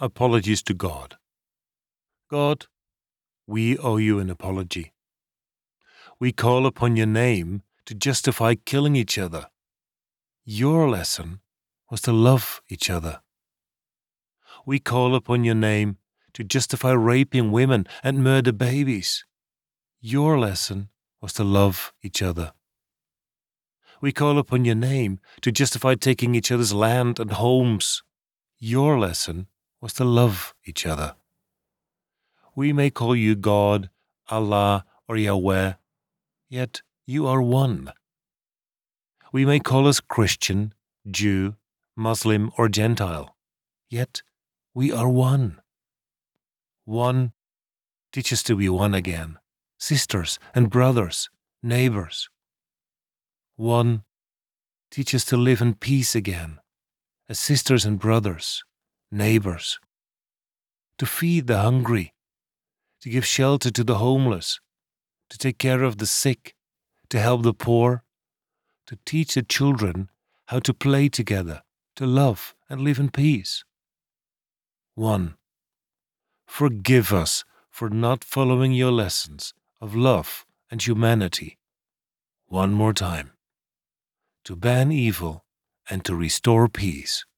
Apologies to God. God, we owe you an apology. We call upon your name to justify killing each other. Your lesson was to love each other. We call upon your name to justify raping women and murder babies. Your lesson was to love each other. We call upon your name to justify taking each other's land and homes. Your lesson was to love each other. We may call you God, Allah, or Yahweh, yet you are one. We may call us Christian, Jew, Muslim, or Gentile, yet we are one. One, teach us to be one again, sisters and brothers, neighbors. One, teach us to live in peace again, as sisters and brothers, neighbors. To feed the hungry, to give shelter to the homeless, to take care of the sick, to help the poor, to teach the children how to play together, to love and live in peace. 1. Forgive us for not following your lessons of love and humanity. One more time. To ban evil and to restore peace.